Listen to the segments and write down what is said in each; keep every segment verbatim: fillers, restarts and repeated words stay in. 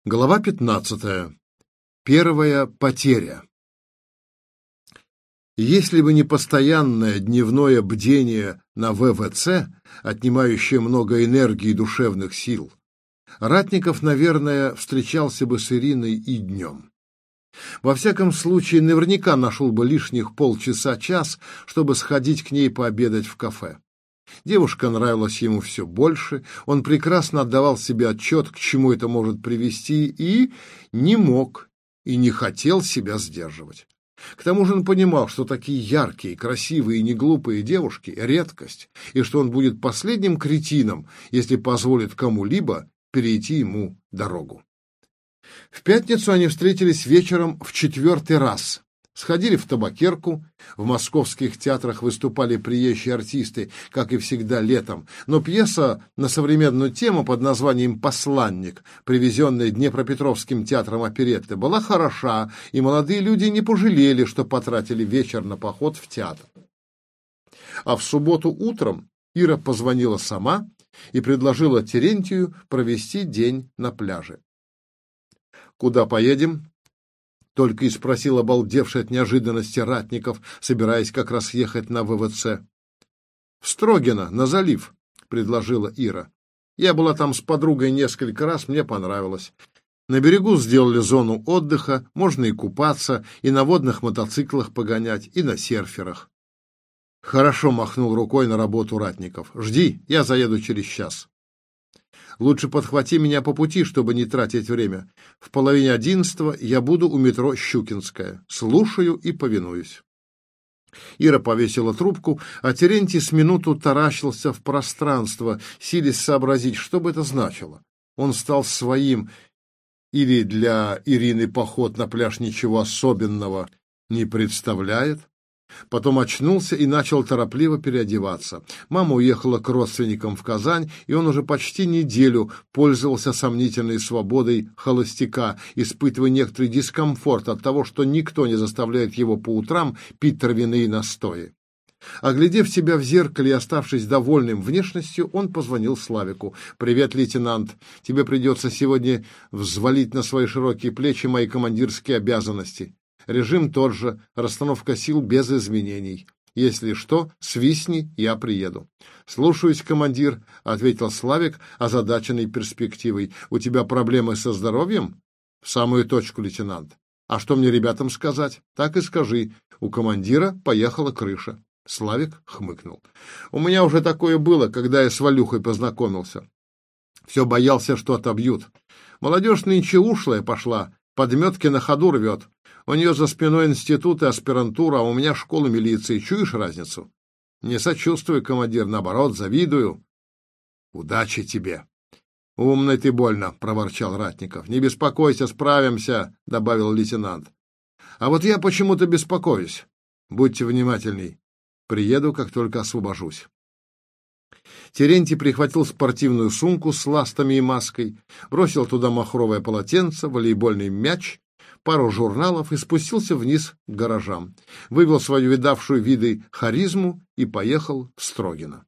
Глава пятнадцатая. Первая потеря. Если бы не постоянное дневное бдение на вэ вэ цэ, отнимающее много энергии и душевных сил, Ратников, наверное, встречался бы с Ириной и днем. Во всяком случае, наверняка нашел бы лишних полчаса-час, чтобы сходить к ней пообедать в кафе. Девушка нравилась ему все больше, он прекрасно отдавал себе отчет, к чему это может привести, и не мог и не хотел себя сдерживать. К тому же он понимал, что такие яркие, красивые и неглупые девушки — редкость, и что он будет последним кретином, если позволит кому-либо перейти ему дорогу. В пятницу они встретились вечером в четвертый раз. Сходили в табакерку, в московских театрах выступали приезжие артисты, как и всегда летом, но пьеса на современную тему под названием «Посланник», привезенная Днепропетровским театром оперетты, была хороша, и молодые люди не пожалели, что потратили вечер на поход в театр. А в субботу утром Ира позвонила сама и предложила Терентию провести день на пляже. «Куда поедем?» — только и спросил обалдевший от неожиданности Ратников, собираясь как раз ехать на вэ вэ цэ. — В Строгино, на залив, — предложила Ира. — Я была там с подругой несколько раз, мне понравилось. На берегу сделали зону отдыха, можно и купаться, и на водных мотоциклах погонять, и на серферах. — Хорошо, — махнул рукой на работу Ратников. — Жди, я заеду через час. Лучше подхвати меня по пути, чтобы не тратить время. В половине одиннадцатого я буду у метро Щукинская. Слушаю и повинуюсь. Ира повесила трубку, а Терентий с минуту таращился в пространство, силясь сообразить, что бы это значило. Он стал своим, или для Ирины поход на пляж ничего особенного не представляет. Потом очнулся и начал торопливо переодеваться. Мама уехала к родственникам в Казань, и он уже почти неделю пользовался сомнительной свободой холостяка, испытывая некоторый дискомфорт от того, что никто не заставляет его по утрам пить травяные настои. Оглядев себя в зеркале и оставшись довольным внешностью, он позвонил Славику. «Привет, лейтенант. Тебе придется сегодня взвалить на свои широкие плечи мои командирские обязанности. Режим тот же, расстановка сил без изменений. Если что, свистни, я приеду». «Слушаюсь, командир», — ответил Славик, озадаченный перспективой. «У тебя проблемы со здоровьем?» «В самую точку, лейтенант. А что мне ребятам сказать?» «Так и скажи. У командира поехала крыша». Славик хмыкнул. «У меня уже такое было, когда я с Валюхой познакомился. Все боялся, что отобьют. Молодежь нынче ушлая пошла, подметки на ходу рвет. У нее за спиной институт и аспирантура, а у меня школа милиции. Чуешь разницу?» «Не сочувствую, командир, наоборот, завидую». «Удачи тебе». «Умный ты больно», — проворчал Ратников. «Не беспокойся, справимся», — добавил лейтенант. «А вот я почему-то беспокоюсь. Будьте внимательней. Приеду, как только освобожусь». Терентий прихватил спортивную сумку с ластами и маской, бросил туда махровое полотенце, волейбольный мяч, пару журналов и спустился вниз к гаражам, вывел свою видавшую виды харизму и поехал в Строгино.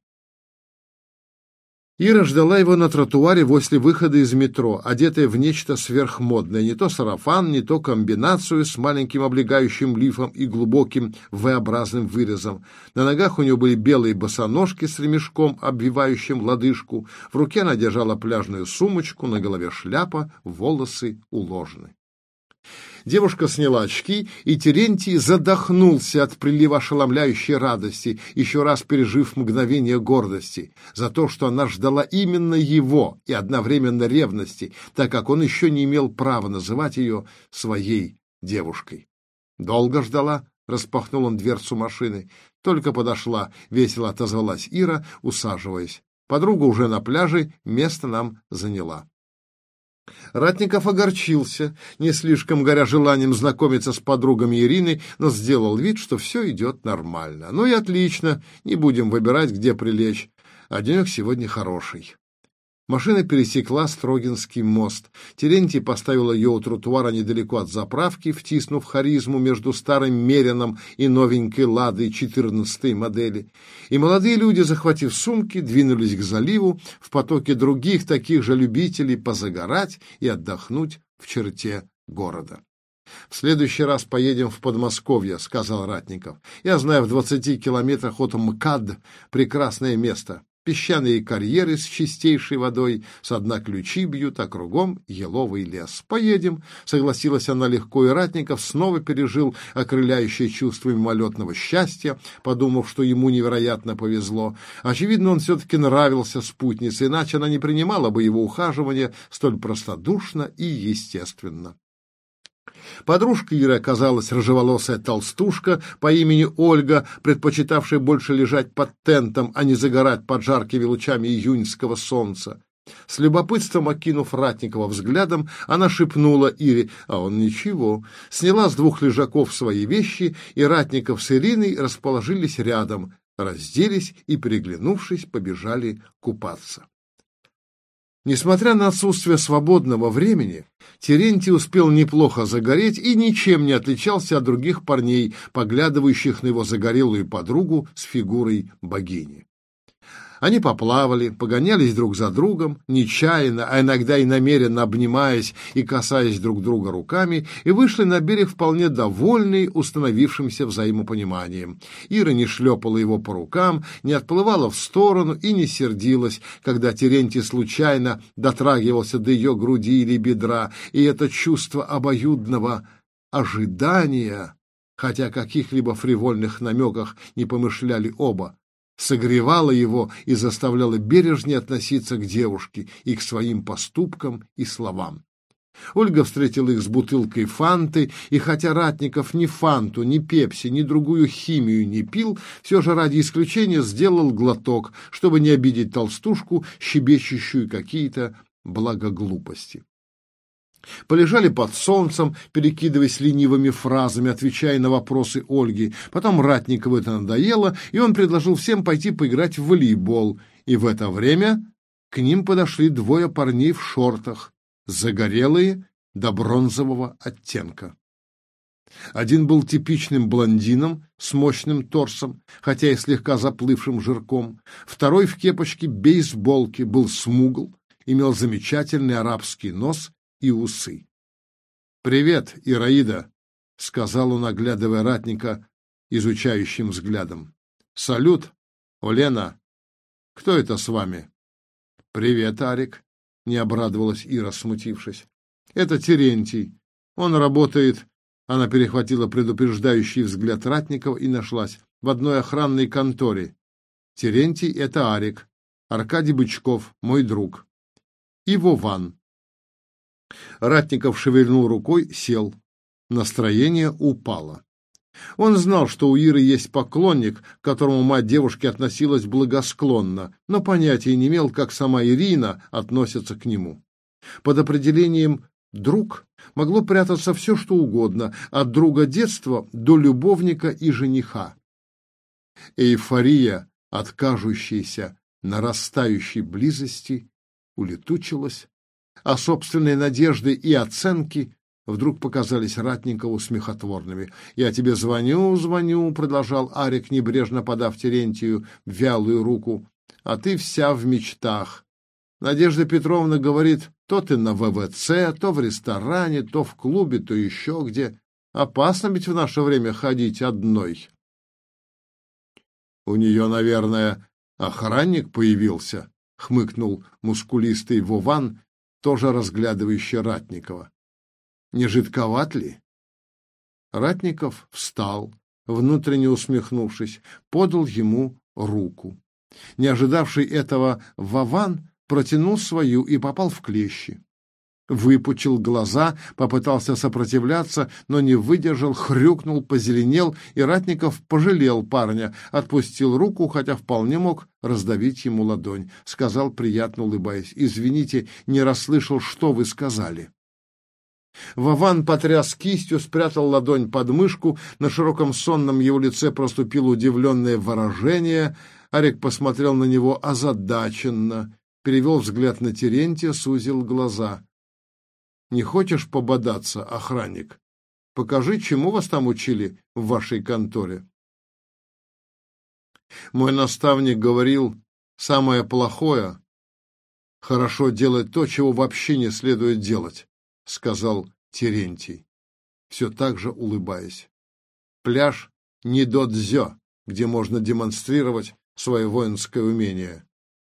Ира ждала его на тротуаре возле выхода из метро, одетая в нечто сверхмодное, не то сарафан, не то комбинацию с маленьким облегающим лифом и глубоким вэ-образным вырезом. На ногах у нее были белые босоножки с ремешком, обвивающим лодыжку, в руке она держала пляжную сумочку, на голове шляпа, волосы уложены. Девушка сняла очки, и Терентий задохнулся от прилива ошеломляющей радости, еще раз пережив мгновение гордости за то, что она ждала именно его, и одновременно ревности, так как он еще не имел права называть ее своей девушкой. «Долго ждала?» — распахнул он дверцу машины. «Только подошла», — весело отозвалась Ира, усаживаясь. «Подруга уже на пляже, место нам заняла». Ратников огорчился, не слишком горя желанием знакомиться с подругами Ирины, но сделал вид, что все идет нормально. «Ну и отлично, не будем выбирать, где прилечь, а денек сегодня хороший». Машина пересекла Строгинский мост. Терентий поставил ее у тротуара недалеко от заправки, втиснув харизму между старым Мерином и новенькой Ладой четырнадцатой модели. И молодые люди, захватив сумки, двинулись к заливу в потоке других таких же любителей позагорать и отдохнуть в черте города. «В следующий раз поедем в Подмосковье», — сказал Ратников. «Я знаю, в двадцати километрах от МКАД прекрасное место. Песчаные карьеры с чистейшей водой, со дна ключи бьют, а кругом еловый лес. Поедем», — согласилась она легко, и Ратников снова пережил окрыляющее чувство мимолетного счастья, подумав, что ему невероятно повезло. Очевидно, он все-таки нравился спутнице, иначе она не принимала бы его ухаживания столь простодушно и естественно. Подружка Иры оказалась рыжеволосая толстушка по имени Ольга, предпочитавшая больше лежать под тентом, а не загорать под жаркими лучами июньского солнца. С любопытством окинув Ратникова взглядом, она шепнула Ире: «А он ничего». Сняла с двух лежаков свои вещи, и Ратников с Ириной расположились рядом, разделись и, переглянувшись, побежали купаться. Несмотря на отсутствие свободного времени, Терентий успел неплохо загореть и ничем не отличался от других парней, поглядывающих на его загорелую подругу с фигурой богини. Они поплавали, погонялись друг за другом, нечаянно, а иногда и намеренно обнимаясь и касаясь друг друга руками, и вышли на берег вполне довольные установившимся взаимопониманием. Ира не шлепала его по рукам, не отплывала в сторону и не сердилась, когда Терентий случайно дотрагивался до ее груди или бедра, и это чувство обоюдного ожидания, хотя о каких-либо фривольных намеках не помышляли оба, согревала его и заставляла бережнее относиться к девушке и к своим поступкам и словам. Ольга встретила их с бутылкой фанты, и хотя Ратников ни фанту, ни пепси, ни другую химию не пил, все же ради исключения сделал глоток, чтобы не обидеть толстушку, щебечущую какие-то благоглупости. Полежали под солнцем, перекидываясь ленивыми фразами, отвечая на вопросы Ольги. Потом Ратникову это надоело, и он предложил всем пойти поиграть в волейбол. И в это время к ним подошли двое парней в шортах, загорелые до бронзового оттенка. Один был типичным блондином с мощным торсом, хотя и слегка заплывшим жирком. Второй в кепочке бейсболки был смугл, имел замечательный арабский нос и усы. «Привет, Ираида», — сказал он, оглядывая Ратника изучающим взглядом. «Салют, Олена. Кто это с вами?» «Привет, Арик», — не обрадовалась Ира, смутившись. «Это Терентий. Он работает...» Она перехватила предупреждающий взгляд Ратникова и нашлась. «В одной охранной конторе. Терентий — это Арик. Аркадий Бычков, мой друг. И Вован». Ратников шевельнул рукой, сел. Настроение упало. Он знал, что у Иры есть поклонник, к которому мать девушки относилась благосклонно, но понятия не имел, как сама Ирина относится к нему. Под определением «друг» могло прятаться все, что угодно, от друга детства до любовника и жениха. Эйфория от кажущейся нарастающей близости улетучилась, а собственные надежды и оценки вдруг показались Ратникову смехотворными. «Я тебе звоню, звоню», — продолжал Арик, небрежно подав Терентию вялую руку, «а ты вся в мечтах. Надежда Петровна говорит, то ты на ВВЦ, то в ресторане, то в клубе, то еще где. Опасно ведь в наше время ходить одной». «У нее, наверное, охранник появился», — хмыкнул мускулистый Вован, тоже разглядывающий Ратникова. «Не жидковат ли?» Ратников встал, внутренне усмехнувшись, подал ему руку. Не ожидавший этого Вован протянул свою и попал в клещи. Выпучил глаза, попытался сопротивляться, но не выдержал, хрюкнул, позеленел, и Ратников пожалел парня, отпустил руку, хотя вполне мог раздавить ему ладонь. Сказал, приятно улыбаясь: «Извините, не расслышал, что вы сказали». Вован потряс кистью, спрятал ладонь под мышку, на широком сонном его лице проступило удивленное выражение. Арик посмотрел на него озадаченно, перевел взгляд на Терентия, сузил глаза. «Не хочешь пободаться, охранник? Покажи, чему вас там учили в вашей конторе». «Мой наставник говорил, самое плохое — хорошо делать то, чего вообще не следует делать», сказал Терентий, все так же улыбаясь. Пляж Нидодзё, где можно демонстрировать свое воинское умение.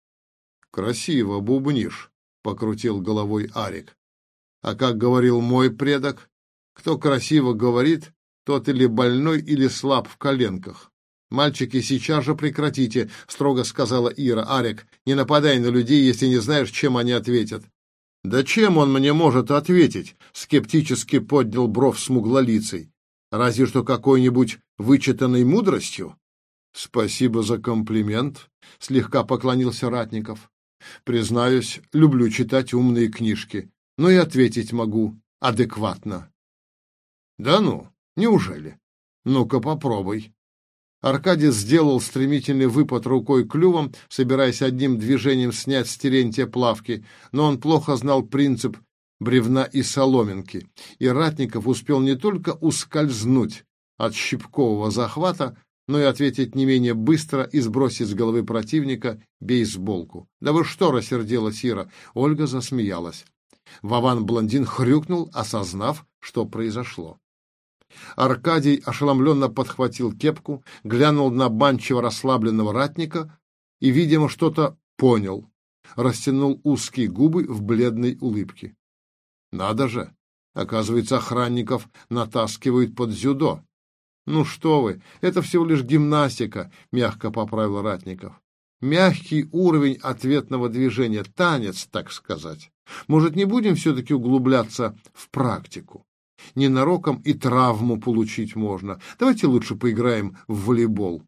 Красиво бубнишь, покрутил головой Арик. А как говорил мой предок, кто красиво говорит, тот или больной, или слаб в коленках. «Мальчики, сейчас же прекратите», — строго сказала Ира. «Арик, не нападай на людей, если не знаешь, чем они ответят». «Да чем он мне может ответить?» — скептически поднял бровь смуглолицей. «Разве что какой-нибудь вычитанной мудростью?» «Спасибо за комплимент», — слегка поклонился Ратников. «Признаюсь, люблю читать умные книжки, но и ответить могу адекватно». «Да ну, неужели? Ну-ка попробуй». Аркадий сделал стремительный выпад рукой клювом, собираясь одним движением снять с Терентия плавки, но он плохо знал принцип бревна и соломинки, и Ратников успел не только ускользнуть от щипкового захвата, но и ответить не менее быстро и сбросить с головы противника бейсболку. «Да вы что?» — рассердилась Ира. Ольга засмеялась. Вован-блондин хрюкнул, осознав, что произошло. Аркадий ошеломленно подхватил кепку, глянул на обманчиво расслабленного ратника и, видимо, что-то понял, растянул узкие губы в бледной улыбке. «Надо же! Оказывается, охранников натаскивают под дзюдо». «Ну что вы, это всего лишь гимнастика», — мягко поправил Ратников. «Мягкий уровень ответного движения, танец, так сказать. Может, не будем все-таки углубляться в практику? Ненароком и травму получить можно. Давайте лучше поиграем в волейбол».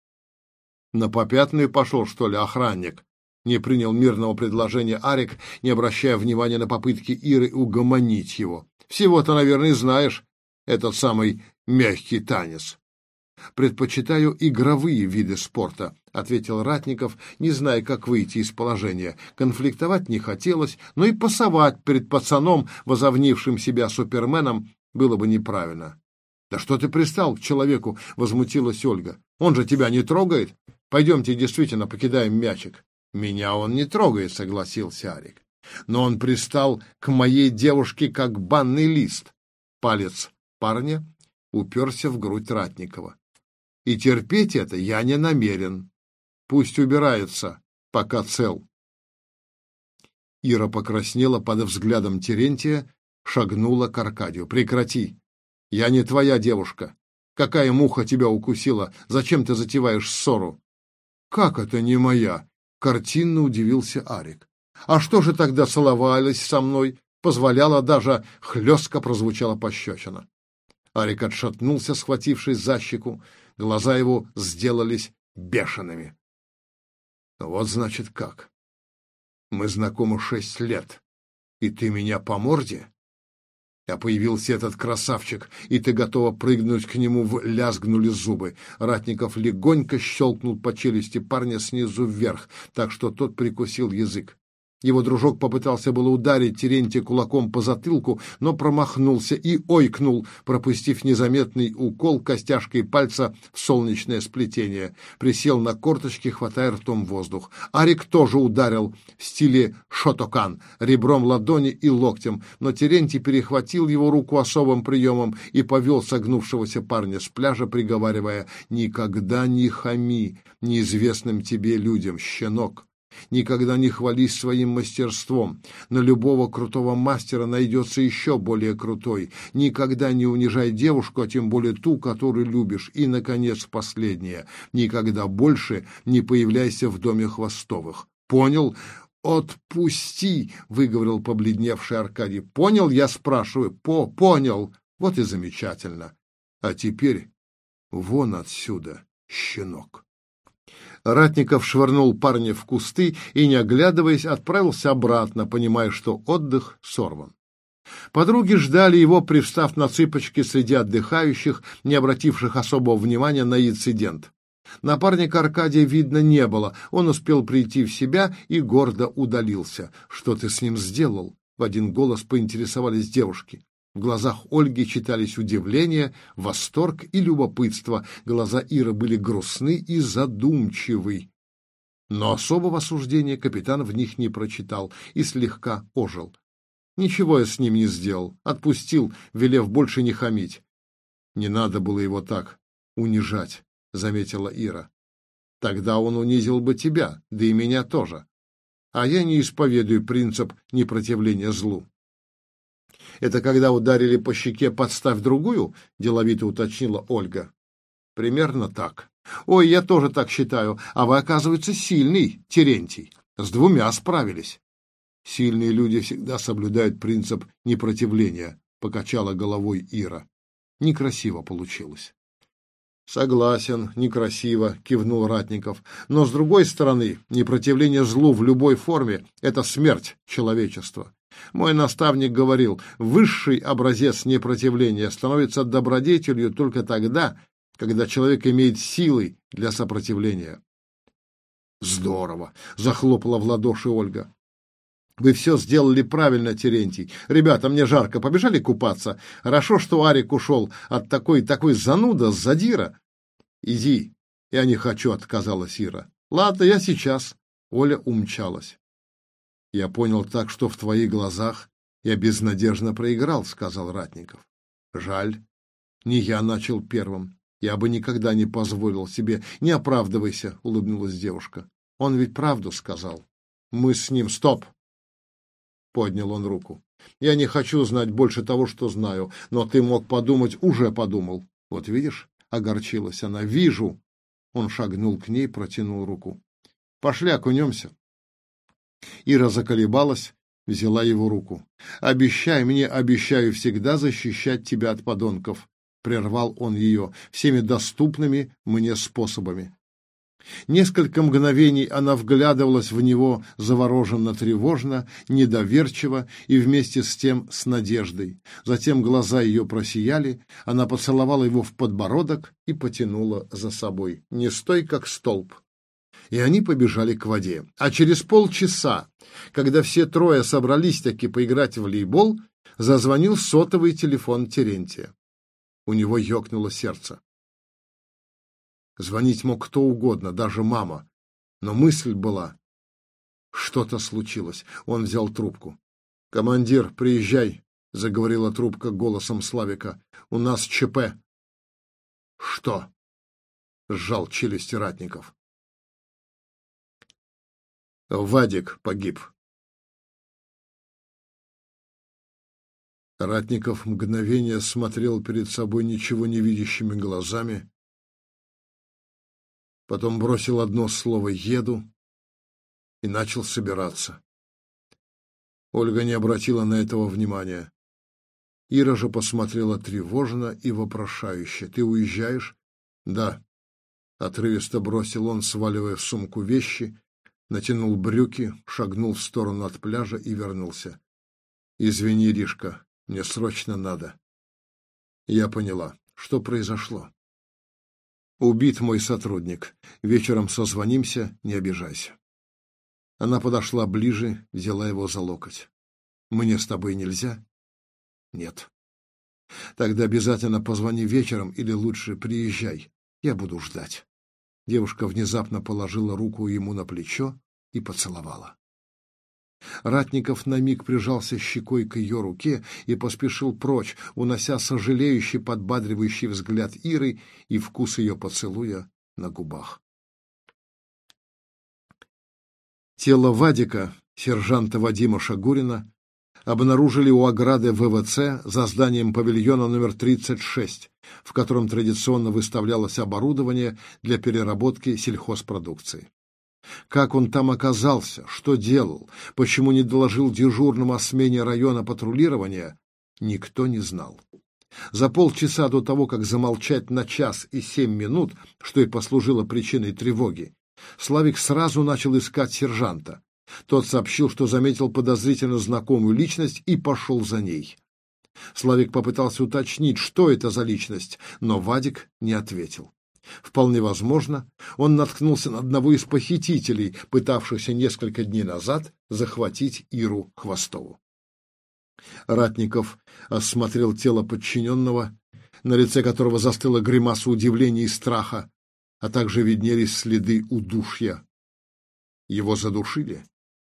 «На попятную пошел, что ли, охранник?» Не принял мирного предложения Арик, не обращая внимания на попытки Иры угомонить его. «Всего-то, наверное, знаешь этот самый мягкий танец». «Предпочитаю игровые виды спорта», — ответил Ратников, не зная, как выйти из положения. Конфликтовать не хотелось, но и пасовать перед пацаном, возомнившим себя суперменом, было бы неправильно. «Да что ты пристал к человеку?» — возмутилась Ольга. «Он же тебя не трогает. Пойдемте действительно покидаем мячик». «Меня он не трогает», — согласился Арик. «Но он пристал к моей девушке, как банный лист». Палец парня уперся в грудь Ратникова. «И терпеть это я не намерен. Пусть убирается, пока цел». Ира покраснела под взглядом Терентия, шагнула к Аркадию. «Прекрати! Я не твоя девушка. Какая муха тебя укусила? Зачем ты затеваешь ссору?» «Как это не моя?» — картинно удивился Арик. «А что же тогда целовались со мной? Позволяла, даже хлестко прозвучала пощечина». Арик отшатнулся, схватившись за щеку. Глаза его сделались бешеными. «Вот значит как. Мы знакомы шесть лет, и ты меня по морде? А появился этот красавчик, и ты готова прыгнуть к нему, в лязгнули зубы». Ратников легонько щелкнул по челюсти парня снизу вверх, так что тот прикусил язык. Его дружок попытался было ударить Терентия кулаком по затылку, но промахнулся и ойкнул, пропустив незаметный укол костяшкой пальца в солнечное сплетение. Присел на корточки, хватая ртом воздух. Арик тоже ударил в стиле шотокан, ребром ладони и локтем, но Терентий перехватил его руку особым приемом и повел согнувшегося парня с пляжа, приговаривая: «Никогда не хами неизвестным тебе людям, щенок. Никогда не хвались своим мастерством. На любого крутого мастера найдется еще более крутой. Никогда не унижай девушку, а тем более ту, которую любишь. И, наконец, последнее. Никогда больше не появляйся в доме Хвостовых. Понял?» «Отпусти!» — выговорил побледневший Аркадий. «Понял, я спрашиваю?» «По, понял. Вот и замечательно. А теперь вон отсюда, щенок». Ратников швырнул парня в кусты и, не оглядываясь, отправился обратно, понимая, что отдых сорван. Подруги ждали его, привстав на цыпочки среди отдыхающих, не обративших особого внимания на инцидент. Напарника Аркадия видно не было, он успел прийти в себя и гордо удалился. «Что ты с ним сделал?» — в один голос поинтересовались девушки. В глазах Ольги читались удивление, восторг и любопытство. Глаза Иры были грустны и задумчивы. Но особого осуждения капитан в них не прочитал и слегка ожил. Ничего я с ним не сделал. Отпустил, велев больше не хамить. Не надо было его так унижать, заметила Ира. Тогда он унизил бы тебя, да и меня тоже. А я не исповедую принцип непротивления злу. Это когда ударили по щеке, подставь другую, деловито уточнила Ольга. Примерно так. Ой, я тоже так считаю. А вы, оказывается, сильный, Терентий. С двумя справились. Сильные люди всегда соблюдают принцип непротивления, покачала головой Ира. Некрасиво получилось. Согласен, некрасиво, кивнул Ратников. Но, с другой стороны, непротивление злу в любой форме — это смерть человечества. Мой наставник говорил, высший образец непротивления становится добродетелью только тогда, когда человек имеет силы для сопротивления. Здорово! Захлопала в ладоши Ольга. Вы все сделали правильно, Терентий. Ребята, мне жарко, побежали купаться. Хорошо, что Арик ушел от такой, такой зануда, задира. Иди, я не хочу, отказалась Ира. Ладно, я сейчас. Оля умчалась. Я понял так, что в твоих глазах я безнадежно проиграл, сказал Ратников. Жаль. Не я начал первым. Я бы никогда не позволил себе. Не оправдывайся, улыбнулась девушка. Он ведь правду сказал. Мы с ним... Стоп! Поднял он руку. Я не хочу знать больше того, что знаю, но ты мог подумать, уже подумал. Вот видишь, огорчилась она. Вижу. Он шагнул к ней, протянул руку. Пошли окунемся. Ира заколебалась, взяла его руку. Обещай мне, обещаю всегда защищать тебя от подонков. Прервал он ее всеми доступными мне способами. Несколько мгновений она вглядывалась в него завороженно, тревожно, недоверчиво и вместе с тем с надеждой. Затем глаза ее просияли, она поцеловала его в подбородок и потянула за собой. Не стой, как столб. И они побежали к воде. А через полчаса, когда все трое собрались таки поиграть в волейбол, зазвонил сотовый телефон Терентия. У него ёкнуло сердце. Звонить мог кто угодно, даже мама. Но мысль была, что-то случилось. Он взял трубку. «Командир, приезжай», — заговорила трубка голосом Славика. «У нас ЧП». «Что?» — сжал челюсти Ратников. «Вадик погиб». Ратников мгновение смотрел перед собой ничего не видящими глазами, потом бросил одно слово «еду» и начал собираться. Ольга не обратила на этого внимания. Ира же посмотрела тревожно и вопрошающе. «Ты уезжаешь?» «Да», — отрывисто бросил он, сваливая в сумку вещи, натянул брюки, шагнул в сторону от пляжа и вернулся. «Извини, Ришка, мне срочно надо». «Я поняла. Что произошло?» «Убит мой сотрудник. Вечером созвонимся, не обижайся». Она подошла ближе, взяла его за локоть. «Мне с тобой нельзя?» «Нет». «Тогда обязательно позвони вечером или лучше приезжай. Я буду ждать». Девушка внезапно положила руку ему на плечо и поцеловала. Ратников на миг прижался щекой к ее руке и поспешил прочь, унося сожалеющий, подбадривающий взгляд Иры и вкус ее поцелуя на губах. Тело Вадика, сержанта Вадима Шагурина, обнаружили у ограды ВВЦ за зданием павильона номер тридцать шесть, в котором традиционно выставлялось оборудование для переработки сельхозпродукции. Как он там оказался, что делал, почему не доложил дежурному о смене района патрулирования, никто не знал. За полчаса до того, как замолчать на час и семь минут, что и послужило причиной тревоги, Славик сразу начал искать сержанта. Тот сообщил, что заметил подозрительно знакомую личность и пошел за ней. Славик попытался уточнить, что это за личность, но Вадик не ответил. Вполне возможно, он наткнулся на одного из похитителей, пытавшихся несколько дней назад захватить Иру Хвостову. Ратников осмотрел тело подчиненного, на лице которого застыла гримаса удивления и страха, а также виднелись следы удушья. Его задушили?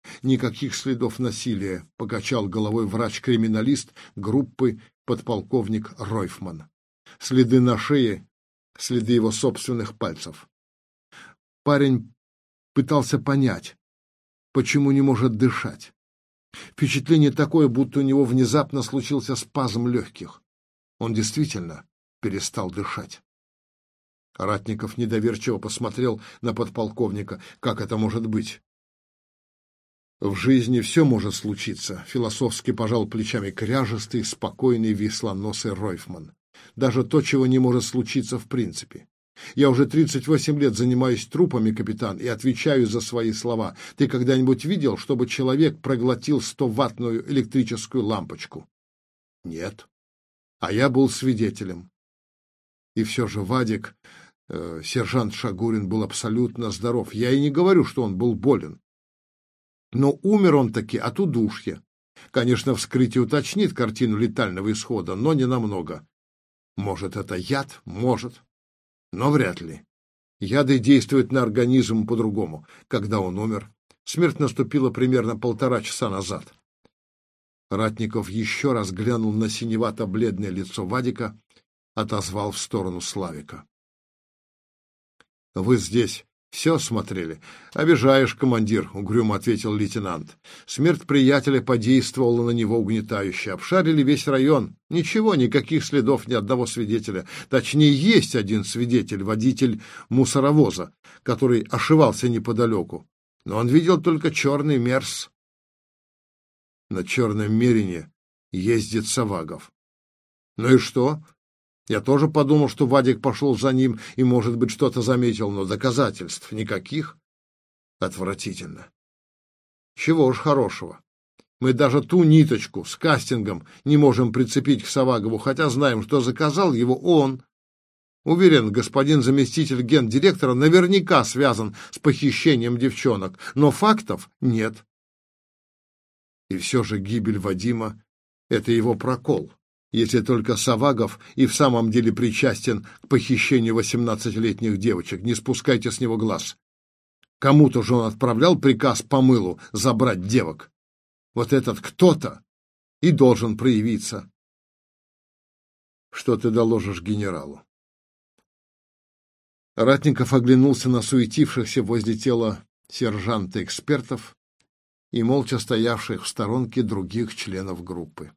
Никаких следов насилия, покачал головой врач-криминалист группы подполковник Ройфман. Следы на шее, следы его собственных пальцев. Парень пытался понять, почему не может дышать. Впечатление такое, будто у него внезапно случился спазм легких. Он действительно перестал дышать. Ратников недоверчиво посмотрел на подполковника. Как это может быть? В жизни все может случиться, философски пожал плечами кряжестый, спокойный, веслоносый Ройфман. Даже то, чего не может случиться в принципе. Я уже тридцать восемь лет занимаюсь трупами, капитан, и отвечаю за свои слова. Ты когда-нибудь видел, чтобы человек проглотил стоваттную электрическую лампочку? Нет. А я был свидетелем. И все же Вадик, э, сержант Шагурин, был абсолютно здоров. Я и не говорю, что он был болен. Но умер он таки от удушья. Конечно, вскрытие уточнит картину летального исхода, но не намного. Может, это яд? Может. Но вряд ли. Яды действуют на организм по-другому. Когда он умер? Смерть наступила примерно полтора часа назад. Ратников еще раз глянул на синевато-бледное лицо Вадика, отозвал в сторону Славика. — Вы здесь все смотрели? — Обижаешь, командир, — угрюмо ответил лейтенант. Смерть приятеля подействовала на него угнетающе. Обшарили весь район. Ничего, никаких следов, ни одного свидетеля. Точнее, есть один свидетель, водитель мусоровоза, который ошивался неподалеку. Но он видел только черный мерс. На черном мерине ездит Савагов. Ну и что? Я тоже подумал, что Вадик пошел за ним и, может быть, что-то заметил, но доказательств никаких. Отвратительно. Чего уж хорошего. Мы даже ту ниточку с кастингом не можем прицепить к Савагову, хотя знаем, что заказал его он. Уверен, господин заместитель гендиректора наверняка связан с похищением девчонок, но фактов нет. И все же гибель Вадима — это его прокол. Если только Савагов и в самом деле причастен к похищению восемнадцатилетних девочек, не спускайте с него глаз. Кому-то же он отправлял приказ по мылу забрать девок. Вот этот кто-то и должен проявиться. Что ты доложишь генералу? Ратников оглянулся на суетившихся возле тела сержанта-экспертов и молча стоявших в сторонке других членов группы.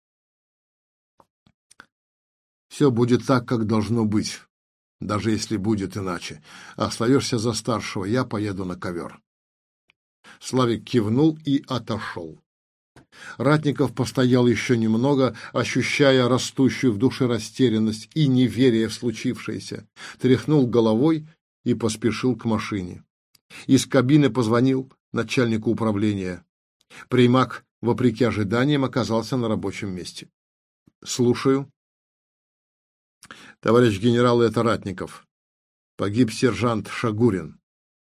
Все будет так, как должно быть, даже если будет иначе. Остаешься за старшего, я поеду на ковер. Славик кивнул и отошел. Ратников постоял еще немного, ощущая растущую в душе растерянность и неверие в случившееся, тряхнул головой и поспешил к машине. Из кабины позвонил начальнику управления. Преймак, вопреки ожиданиям, оказался на рабочем месте. — Слушаю. — Товарищ генерал, это Ратников. Погиб сержант Шагурин.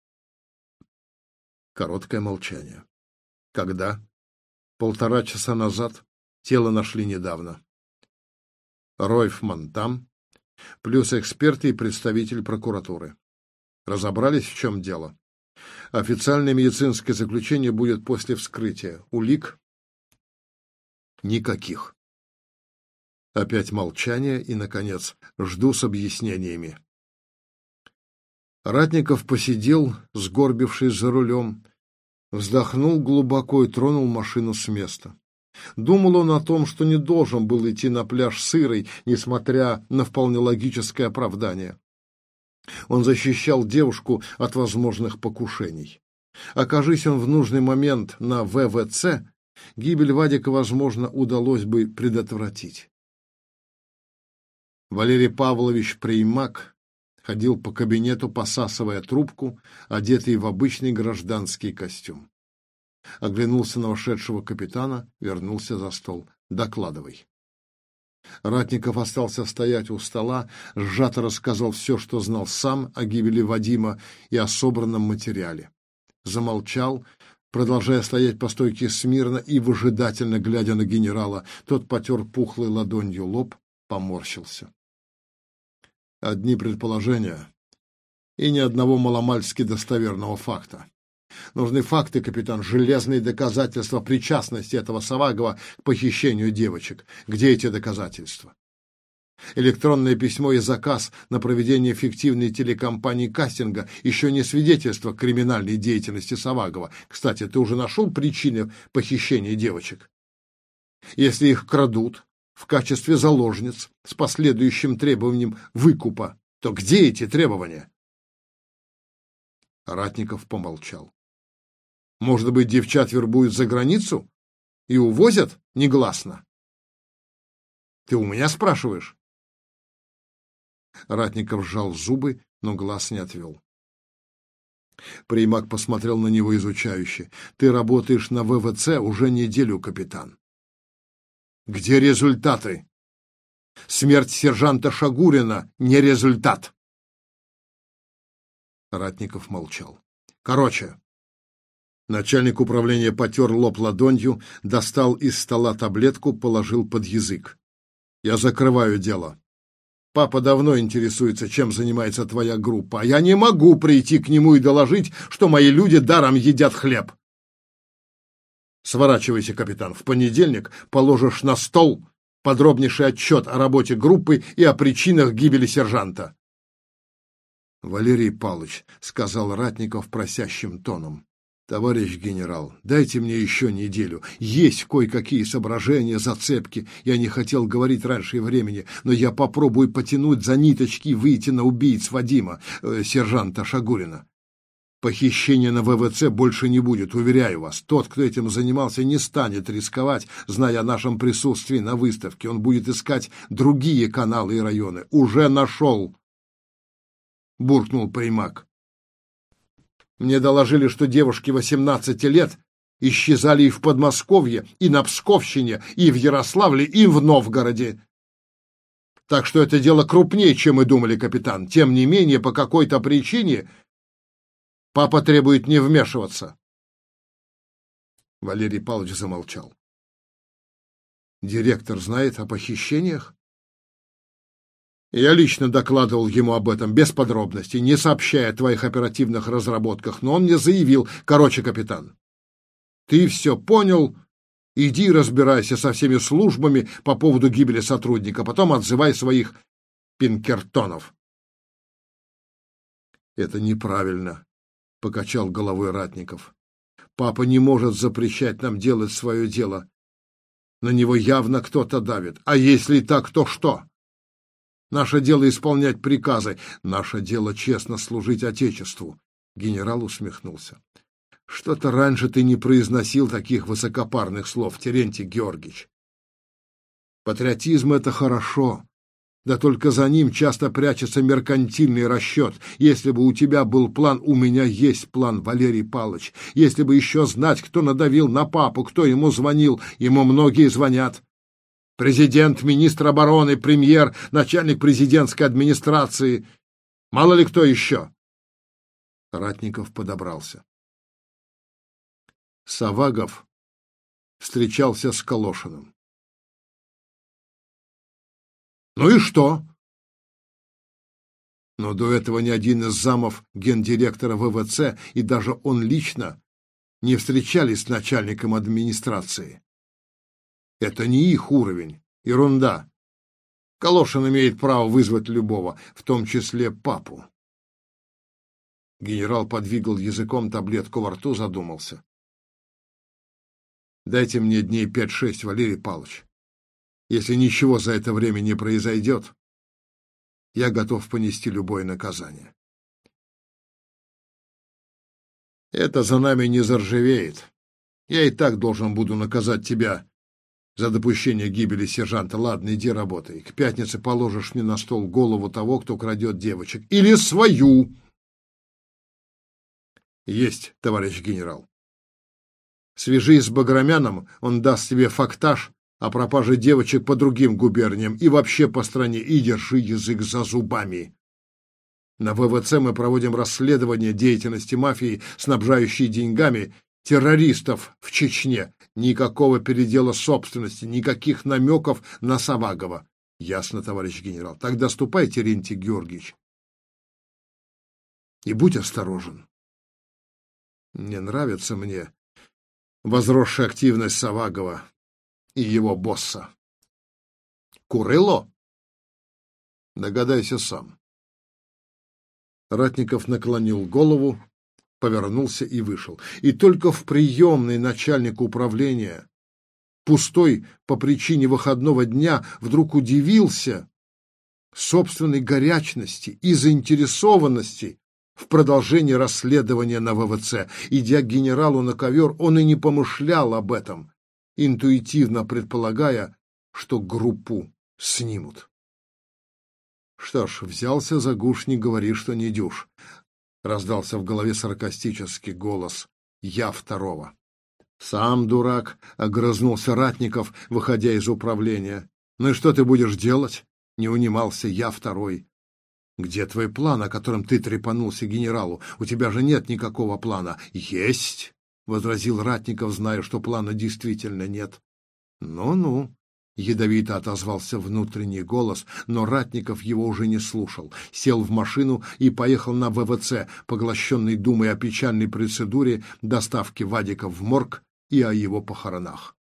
Короткое молчание. — Когда? — Полтора часа назад. Тело нашли недавно. Ройфман там, плюс эксперты и представитель прокуратуры. Разобрались, в чем дело? Официальное медицинское заключение будет после вскрытия. Улик? Никаких. Опять молчание и, наконец, жду с объяснениями. Ратников посидел, сгорбившись за рулем, вздохнул глубоко и тронул машину с места. Думал он о том, что не должен был идти на пляж сырой, несмотря на вполне логическое оправдание. Он защищал девушку от возможных покушений. Окажись он в нужный момент на вэ вэ цэ, гибель Вадика, возможно, удалось бы предотвратить. Валерий Павлович Преймак ходил по кабинету, посасывая трубку, одетый в обычный гражданский костюм. Оглянулся на вошедшего капитана, вернулся за стол. «Докладывай». Ратников остался стоять у стола, сжато рассказал все, что знал сам о гибели Вадима и о собранном материале. Замолчал, продолжая стоять по стойке смирно и выжидательно глядя на генерала. Тот потер пухлой ладонью лоб, поморщился. Одни предположения и ни одного маломальски достоверного факта. Нужны факты, капитан, железные доказательства причастности этого Савагова к похищению девочек. Где эти доказательства? Электронное письмо и заказ на проведение фиктивной телекомпании кастинга еще не свидетельство криминальной деятельности Савагова. Кстати, ты уже нашел причины похищения девочек? Если их крадут в качестве заложниц с последующим требованием выкупа, то где эти требования? Ратников помолчал. Может быть, девчат вербуют за границу и увозят негласно? Ты у меня спрашиваешь? Ратников сжал зубы, но глаз не отвел. Примак посмотрел на него изучающе. Ты работаешь на вэ вэ цэ уже неделю, капитан. Где результаты? Смерть сержанта Шагурина не результат. Ратников молчал. Короче, начальник управления потер лоб ладонью, достал из стола таблетку, положил под язык. Я закрываю дело. Папа давно интересуется, чем занимается твоя группа, а я не могу прийти к нему и доложить, что мои люди даром едят хлеб. Сворачивайся, капитан. В понедельник положишь на стол подробнейший отчет о работе группы и о причинах гибели сержанта. Валерий Павлович, — сказал Ратников просящим тоном, — товарищ генерал, дайте мне еще неделю. Есть кое-какие соображения, зацепки. Я не хотел говорить раньше времени, но я попробую потянуть за ниточки и выйти на убийц Вадима, э, сержанта Шагурина. Похищения на вэ вэ цэ больше не будет, уверяю вас. Тот, кто этим занимался, не станет рисковать, зная о нашем присутствии на выставке. Он будет искать другие каналы и районы. Уже нашел, — буркнул Примак. Мне доложили, что девушки восемнадцати лет исчезали и в Подмосковье, и на Псковщине, и в Ярославле, и в Новгороде. Так что это дело крупнее, чем мы думали, капитан. Тем не менее, по какой-то причине папа требует не вмешиваться. Валерий Павлович замолчал. Директор знает о похищениях? Я лично докладывал ему об этом без подробностей, не сообщая о твоих оперативных разработках, но он мне заявил: короче, капитан, ты все понял, иди разбирайся со всеми службами по поводу гибели сотрудника, потом отзывай своих пинкертонов. Это неправильно, — покачал головой Ратников. Папа не может запрещать нам делать свое дело. На него явно кто-то давит. А если так, то что? Наше дело исполнять приказы. Наше дело честно служить Отечеству. Генерал усмехнулся. Что-то раньше ты не произносил таких высокопарных слов, Терентий Георгиевич. Патриотизм — это хорошо. Да только за ним часто прячется меркантильный расчет. Если бы у тебя был план, у меня есть план, Валерий Павлович. Если бы еще знать, кто надавил на папу, кто ему звонил, ему многие звонят. Президент, министр обороны, премьер, начальник президентской администрации. Мало ли кто еще. Ратников подобрался. Савагов встречался с Колошиным. Ну и что? Но до этого ни один из замов гендиректора вэ вэ цэ и даже он лично не встречались с начальником администрации. Это не их уровень. Ерунда. Колошин имеет право вызвать любого, в том числе папу. Генерал подвигал языком таблетку во рту, задумался. Дайте мне дней пять-шесть, Валерий Павлович. Если ничего за это время не произойдет, я готов понести любое наказание. Это за нами не заржавеет. Я и так должен буду наказать тебя за допущение гибели сержанта. Ладно, иди работай. К пятнице положишь мне на стол голову того, кто крадет девочек. Или свою. Есть, товарищ генерал. Свяжись с Баграмяном, он даст тебе фактаж о пропаже девочек по другим губерниям и вообще по стране, и держи язык за зубами. На вэ вэ цэ мы проводим расследование деятельности мафии, снабжающей деньгами террористов в Чечне. Никакого передела собственности, никаких намеков на Савагова. Ясно, товарищ генерал. Тогда ступай, Терентий Георгиевич. И будь осторожен. Не нравится мне возросшая активность Савагова и его босса. Курыло? Догадайся сам. Ратников наклонил голову, повернулся и вышел. И только в приемной начальника управления, пустой по причине выходного дня, вдруг удивился собственной горячности и заинтересованности в продолжении расследования на ВВЦ. Идя к генералу на ковер, он и не помышлял об этом, интуитивно предполагая, что группу снимут. Что ж, взялся за гуш, не говори, что не дюж. Раздался в голове саркастический голос «Я второго». «Сам дурак», — огрызнулся Ратников, выходя из управления. «Ну и что ты будешь делать?» — не унимался «Я второй». «Где твой план, о котором ты трепанулся генералу? У тебя же нет никакого плана». «Есть», — возразил Ратников, зная, что плана действительно нет. «Ну-ну», — ядовито отозвался внутренний голос, но Ратников его уже не слушал. Сел в машину и поехал на ВВЦ, поглощенный думой о печальной процедуре доставки Вадика в морг и о его похоронах.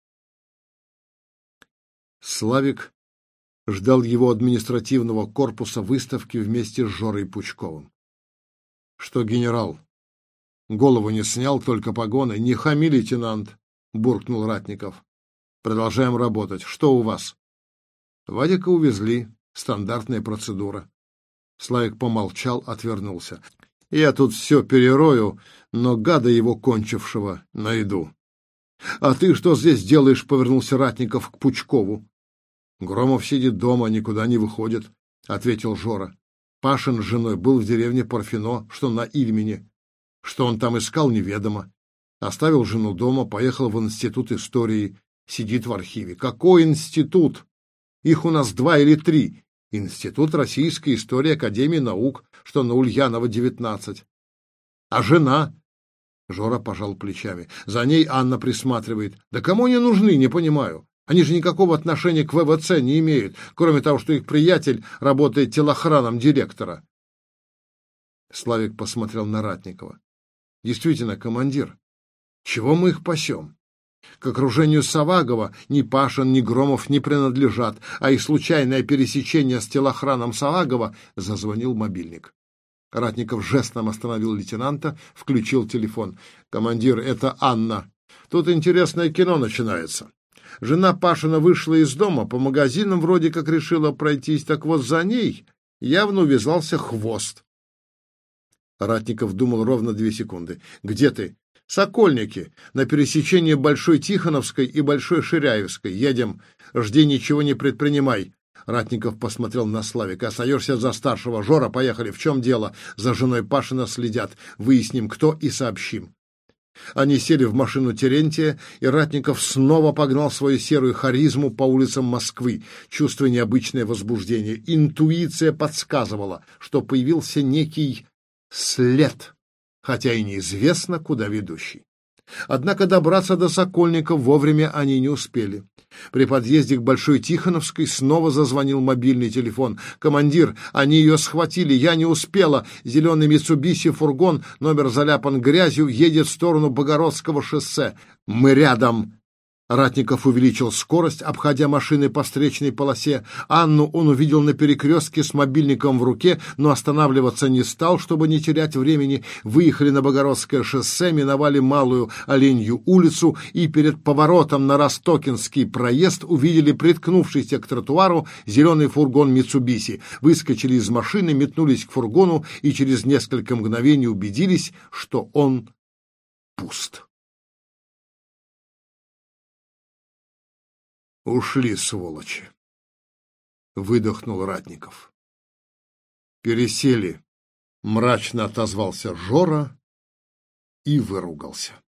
Славик ждал его административного корпуса выставки вместе с Жорой Пучковым. — Что, генерал, голову не снял, только погоны? Не хами, лейтенант, — буркнул Ратников. — Продолжаем работать. Что у вас? Вадика увезли. Стандартная процедура. Славик помолчал, отвернулся. — Я тут все перерою, но гада его кончившего найду. — А ты что здесь делаешь? — повернулся Ратников к Пучкову. Громов сидит дома, никуда не выходит, — ответил Жора. Пашин с женой был в деревне Парфино, что на Ильмени. Что он там искал, неведомо. Оставил жену дома, поехал в институт истории, сидит в архиве. Какой институт? Их у нас два или три. Институт российской истории Академии наук, что на Ульянова, девятнадцать. А жена? Жора пожал плечами. За ней Анна присматривает. Да кому они нужны, не понимаю. Они же никакого отношения к ВВЦ не имеют, кроме того, что их приятель работает телохраном директора. Славик посмотрел на Ратникова. Действительно, командир, чего мы их пасем? К окружению Савагова ни Пашин, ни Громов не принадлежат, а их случайное пересечение с телохраном Савагова. Зазвонил мобильник. Ратников жестом остановил лейтенанта, включил телефон. «Командир, это Анна. Тут интересное кино начинается. Жена Пашина вышла из дома, по магазинам вроде как решила пройтись, так вот за ней явно увязался хвост». Ратников думал ровно две секунды. «Где ты?» «Сокольники, на пересечении Большой Тихоновской и Большой Ширяевской. Едем. Жди, ничего не предпринимай». Ратников посмотрел на Славика. «Остаешься за старшего. Жора, поехали. В чем дело? За женой Пашина следят. Выясним, кто, и сообщим». Они сели в машину Терентия, и Ратников снова погнал свою серую харизму по улицам Москвы, чувствуя необычное возбуждение. Интуиция подсказывала, что появился некий след, хотя и неизвестно, куда ведущий. Однако добраться до Сокольников вовремя они не успели. При подъезде к Большой Тихоновской снова зазвонил мобильный телефон. «Командир, они ее схватили, я не успела. Зеленый Митсубиси фургон, номер заляпан грязью, едет в сторону Богородского шоссе. Мы рядом». Ратников увеличил скорость, обходя машины по встречной полосе. Анну он увидел на перекрестке с мобильником в руке, но останавливаться не стал, чтобы не терять времени. Выехали на Богородское шоссе, миновали Малую Оленью улицу и перед поворотом на Ростокинский проезд увидели приткнувшийся к тротуару зеленый фургон «Митсубиси». Выскочили из машины, метнулись к фургону и через несколько мгновений убедились, что он пуст. «Ушли, сволочи!» — выдохнул Ратников. «Пересели!» — мрачно отозвался Жора и выругался.